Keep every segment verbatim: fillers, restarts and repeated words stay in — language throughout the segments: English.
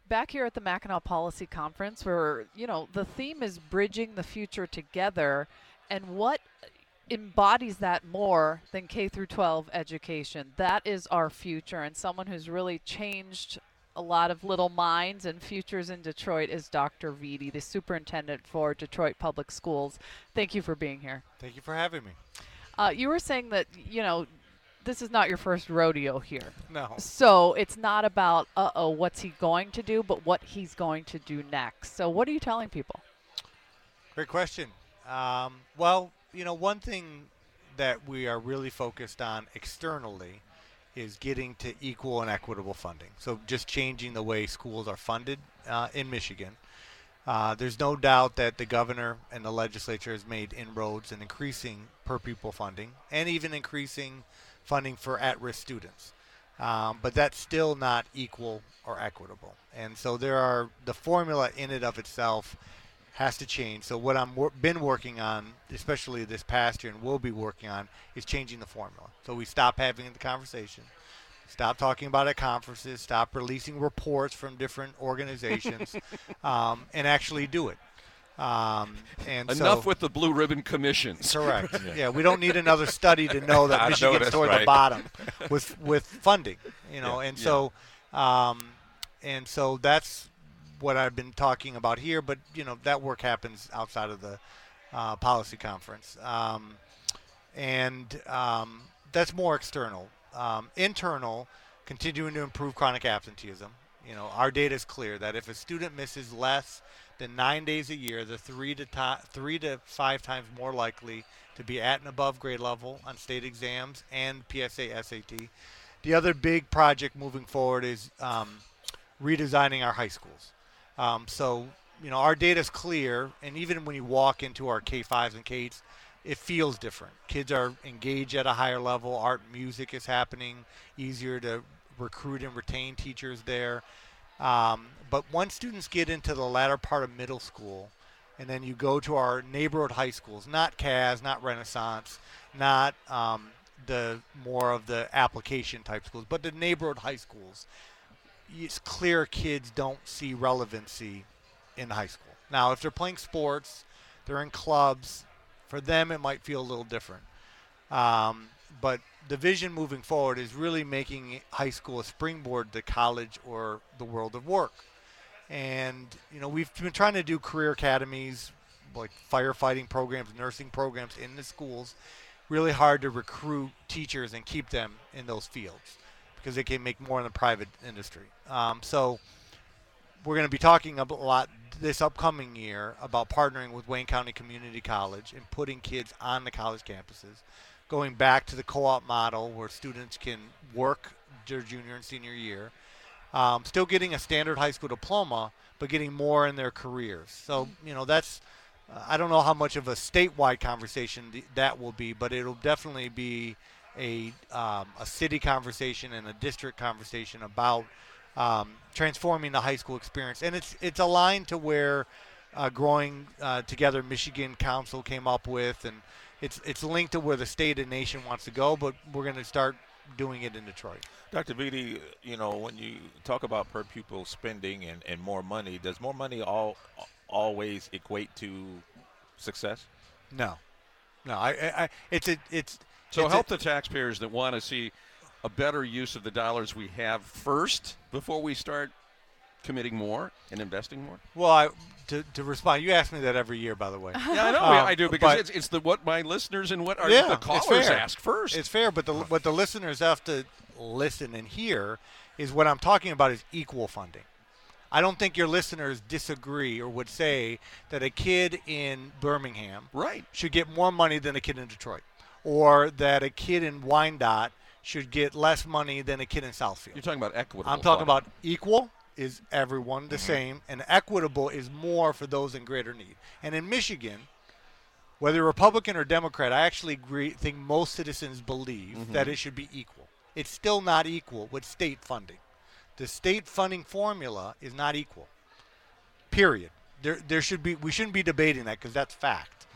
back here at the Mackinac Policy Conference, where, you know, the theme is bridging the future together. And what embodies that more than K through twelve education? That is our future. And someone who's really changed a lot of little minds and futures in Detroit is Doctor Vitti, the superintendent for Detroit Public Schools. Thank you for being here. Thank you for having me. Uh, you were saying that, you know, this is not your first rodeo here. No. So it's not about, uh-oh, what's he going to do, but what he's going to do next. So what are you telling people? Great question. Um, well, you know, one thing that we are really focused on externally is getting to equal and equitable funding. So just changing the way schools are funded uh, in Michigan. Uh, there's no doubt that the governor and the legislature has made inroads in increasing per pupil funding and even increasing funding for at-risk students. Um, but that's still not equal or equitable. And so there are, the formula in and of itself has to change. So what I've wor- been working on, especially this past year and will be working on, is changing the formula. So we stop having the conversation, stop talking about it at conferences, stop releasing reports from different organizations, um, and actually do it. Um, and Enough so, with the blue ribbon commissions. Correct. yeah. yeah, we don't need another study to know that I know Michigan's that's toward right. the bottom with with funding. You know, Yeah, and yeah. so um, and so that's what I've been talking about here. But you know, that work happens outside of the uh, policy conference, um, and um, that's more external. Um, internal, continuing to improve chronic absenteeism. You know, our data is clear that if a student misses less than nine days a year, they're three to to- three to five times more likely to be at and above grade level on state exams and P S A S A T. The other big project moving forward is um, redesigning our high schools. Um, so, you know, our data is clear, and even when you walk into our K fives and K eights, it feels different. Kids are engaged at a higher level. Art and music is happening, easier to recruit and retain teachers there. Um, but once students get into the latter part of middle school, and then you go to our neighborhood high schools, not C A S, not Renaissance, not um, the more of the application type schools, but the neighborhood high schools, it's clear kids don't see relevancy in high school. Now, if they're playing sports, they're in clubs, for them it might feel a little different. Um, but the vision moving forward is really making high school a springboard to college or the world of work. And, you know, we've been trying to do career academies, like firefighting programs, nursing programs in the schools. Really hard to recruit teachers and keep them in those fields because they can make more in the private industry. Um, so we're going to be talking a lot this upcoming year about partnering with Wayne County Community College and putting kids on the college campuses, going back to the co-op model where students can work their junior and senior year, um, still getting a standard high school diploma, but getting more in their careers. So, you know, that's, uh, I don't know how much of a statewide conversation th- that will be, but it'll definitely be a, um, a city conversation and a district conversation about um, transforming the high school experience. And it's it's aligned to where uh, Growing uh, Together Michigan Council came up with, and it's it's linked to where the state and nation wants to go, but we're going to start doing it in Detroit. Doctor Vitti, you know, when you talk about per pupil spending and, and more money, does more money all always equate to success? No, no. I, I, I it's a, it's So it's help a, the taxpayers that want to see a better use of the dollars we have first before we start committing more and investing more. Well, I, to to respond, you ask me that every year, by the way. Yeah, I know. Um, I do because but- it's, it's the what my listeners and what our, Yeah, the it's callers fair. ask first. It's fair, but the what the listeners have to listen and hear is what I'm talking about is equal funding. I don't think your listeners disagree or would say that a kid in Birmingham right. should get more money than a kid in Detroit, or that a kid in Wyandotte should get less money than a kid in Southfield. You're talking about equitable. I'm talking funding. about equal is everyone the same, and equitable is more for those in greater need. And in Michigan, whether Republican or Democrat, I actually agree, think most citizens believe Mhm. that it should be equal. It's still not equal with state funding. The state funding formula is not equal. Period. There, there should be. We shouldn't be debating that because that's fact.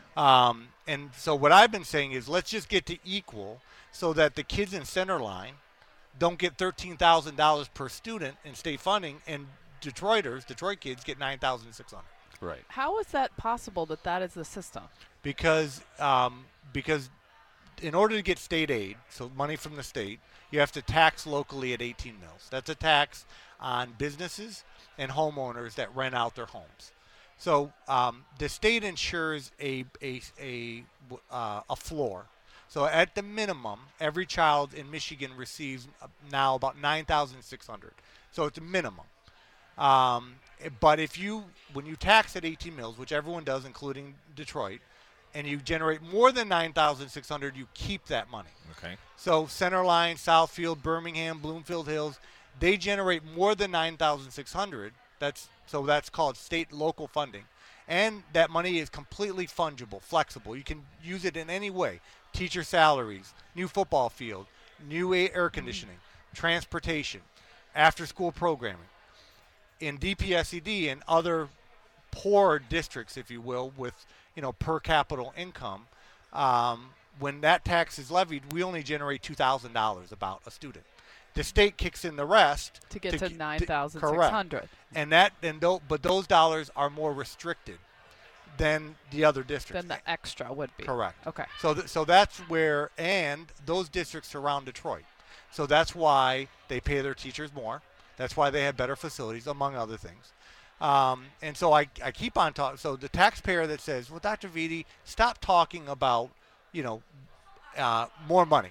Um, and so what I've been saying is let's just get to equal so that the kids in Centerline don't get thirteen thousand dollars per student in state funding and Detroiters, Detroit kids, get nine thousand six hundred. Right. How is that possible that that is the system? Because um, because in order to get state aid, so money from the state, you have to tax locally at eighteen mils. That's a tax on businesses and homeowners that rent out their homes. So um, the state insures a a a, uh, a floor. So at the minimum, every child in Michigan receives now about nine thousand six hundred. So it's a minimum. Um, but if you, when you tax at eighteen mils, which everyone does, including Detroit, and you generate more than nine thousand six hundred, you keep that money. Okay. So Centerline, Southfield, Birmingham, Bloomfield Hills, they generate more than nine thousand six hundred. That's so that's called state local funding, and that money is completely fungible, flexible. You can use it in any way: teacher salaries, new football field, new air conditioning, mm-hmm. transportation, after-school programming. In D P S E D and other poor districts, if you will, with you know per capita income, um, when that tax is levied, we only generate two thousand dollars about a student. The state kicks in the rest to get to, to nine thousand six hundred. And that, and th- but those dollars are more restricted than the other districts. Then the extra would be. Correct. Okay. So, th- so that's where, and those districts surround Detroit. So that's why they pay their teachers more. That's why they have better facilities, among other things. Um, and so I, I keep on talking. So the taxpayer that says, well, Doctor Vitti, stop talking about, you know, uh, more money.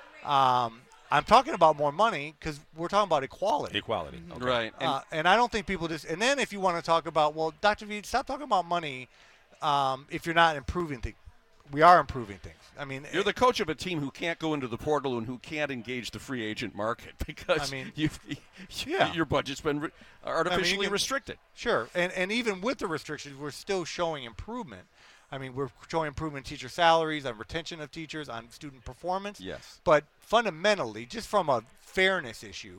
Um, I'm talking about more money because we're talking about equality. Equality. Mm-hmm. Okay. Right. And, Uh, and I don't think people just – and then if you want to talk about, well, Doctor Vitti, stop talking about money um, if you're not improving things. We are improving things. I mean, you're the coach of a team who can't go into the portal and who can't engage the free agent market because I mean, you've, yeah. your budget's been re- artificially I mean, can, restricted. Sure, and and even with the restrictions, we're still showing improvement. I mean, we're showing improvement in teacher salaries, on retention of teachers, on student performance. Yes. But fundamentally, just from a fairness issue,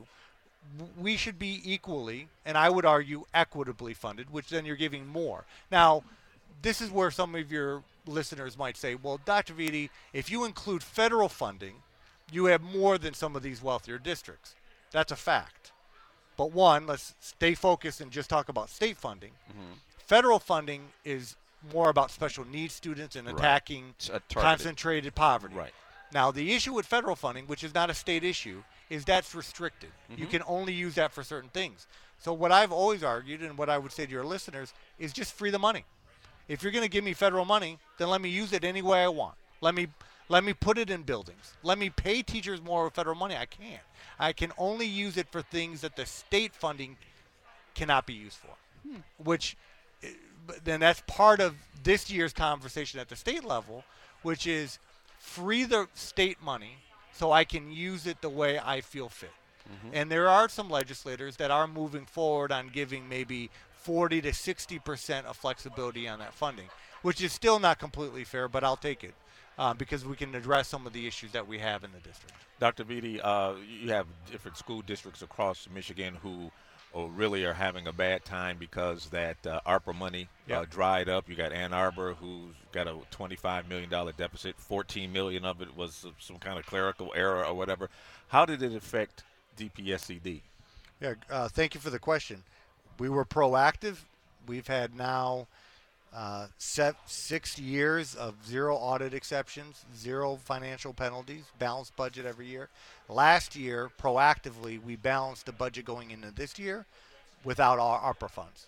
we should be equally, and I would argue equitably funded, which then you're giving more. Now, this is where some of your listeners might say, well, Doctor Vitti, if you include federal funding, you have more than some of these wealthier districts. That's a fact. But one, let's stay focused and just talk about state funding. Mm-hmm. Federal funding is more about special needs students and attacking right. concentrated poverty. Right. Now, the issue with federal funding, which is not a state issue, is that's restricted. Mm-hmm. You can only use that for certain things. So what I've always argued and what I would say to your listeners is just free the money. If you're going to give me federal money, then let me use it any way I want. Let me let me put it in buildings. Let me pay teachers more with federal money. I can't. I can only use it for things that the state funding cannot be used for, hmm. which then that's part of this year's conversation at the state level, which is free the state money so I can use it the way I feel fit. Mm-hmm. And there are some legislators that are moving forward on giving maybe forty to sixty percent of flexibility on that funding, which is still not completely fair, but I'll take it uh, because we can address some of the issues that we have in the district. Doctor Vitti, uh, you have different school districts across Michigan who oh, really are having a bad time because that uh, ARPA money yep. uh, dried up. You got Ann Arbor, who's got a twenty-five million dollars deficit. fourteen million dollars of it was some kind of clerical error or whatever. How did it affect D P S E D? Yeah, uh, thank you for the question. We were proactive. We've had now uh, set six years of zero audit exceptions, zero financial penalties, balanced budget every year. Last year, proactively, we balanced the budget going into this year without our ARPA funds.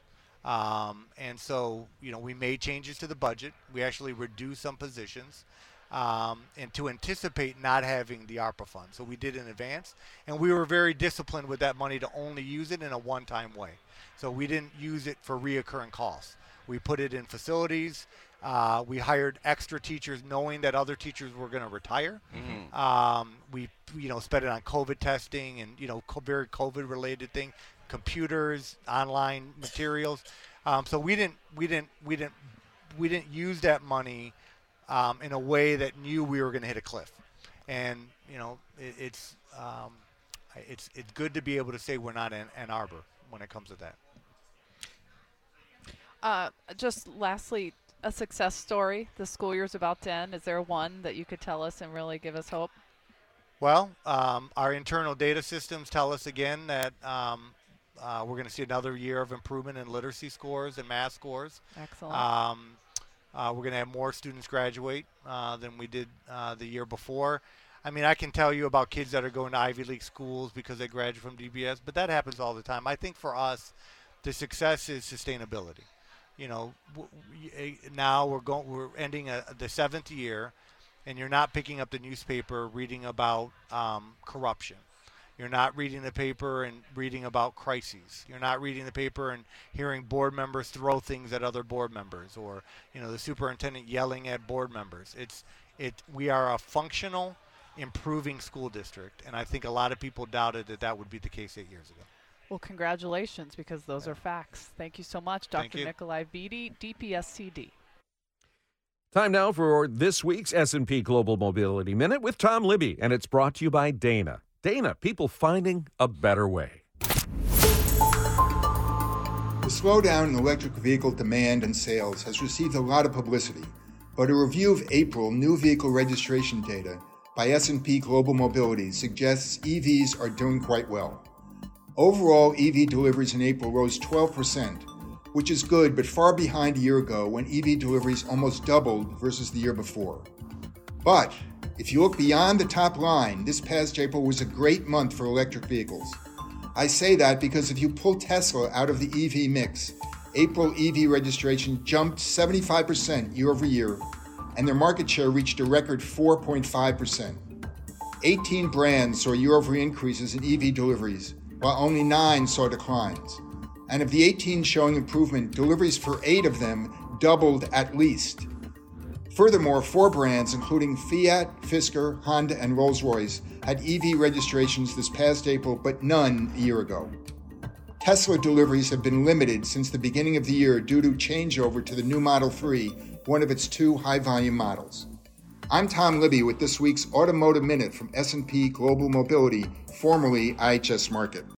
Um, and so, you know, we made changes to the budget. We actually reduced some positions. Um, and to anticipate not having the ARPA fund. So we did in advance, and we were very disciplined with that money to only use it in a one-time way. So we didn't use it for reoccurring costs. We put it in facilities. Uh, we hired extra teachers knowing that other teachers were going to retire. Mm-hmm. Um, we, you know, spent it on COVID testing and, you know, co- very COVID-related thing, computers, online materials. Um, so we didn't, we didn't, we didn't, we didn't use that money Um, in a way that knew we were going to hit a cliff. And, you know, it, it's um, it's it's good to be able to say we're not in Ann Arbor when it comes to that. Uh, just lastly, a success story. The school year's about to end. Is there one that you could tell us and really give us hope? Well, um, our internal data systems tell us again that um, uh, we're going to see another year of improvement in literacy scores and math scores. Excellent. Um, uh, we're going to have more students graduate uh, than we did uh, the year before. I mean, I can tell you about kids that are going to Ivy League schools because they graduate from D B S, but that happens all the time. I think for us, the success is sustainability. You know, w- w- now we're going, we're ending a, the seventh year, and you're not picking up the newspaper reading about um, corruption. You're not reading the paper and reading about crises. You're not reading the paper and hearing board members throw things at other board members, or you know the superintendent yelling at board members. It's it. We are a functional, improving school district, and I think a lot of people doubted that that would be the case eight years ago. Well, congratulations, because those yeah. are facts. Thank you so much, Doctor Nikolai Beatty, D P S C D. Time now for this week's S and P Global Mobility Minute with Tom Libby, and it's brought to you by Dana. Dana, people finding a better way. The slowdown in electric vehicle demand and sales has received a lot of publicity, but a review of April new vehicle registration data by S and P Global Mobility suggests E Vs are doing quite well. Overall, E V deliveries in April rose twelve percent, which is good, but far behind a year ago when E V deliveries almost doubled versus the year before. But if you look beyond the top line, this past April was a great month for electric vehicles. I say that because if you pull Tesla out of the E V mix, April E V registration jumped seventy-five percent year over year, and their market share reached a record four point five percent. eighteen brands saw year-over-year increases in E V deliveries, while only nine saw declines. And of the eighteen showing improvement, deliveries for eight of them doubled at least. Furthermore, four brands, including Fiat, Fisker, Honda, and Rolls-Royce, had E V registrations this past April, but none a year ago. Tesla deliveries have been limited since the beginning of the year due to changeover to the new Model three, one of its two high-volume models. I'm Tom Libby with this week's Automotive Minute from S and P Global Mobility, formerly I H S Markit.